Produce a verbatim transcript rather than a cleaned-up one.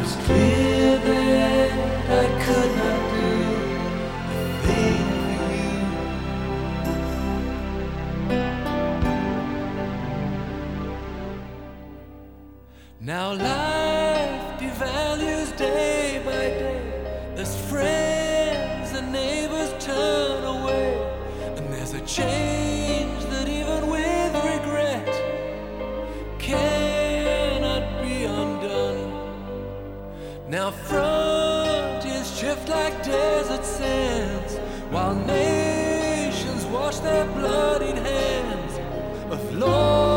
was clear that I could not do a thing for you. Now life devalues day by day as friends and neighbors turn away, and there's a change that even with regret cannot be undone. Now frontiers shift like desert sands, while nations wash their bloodied hands of law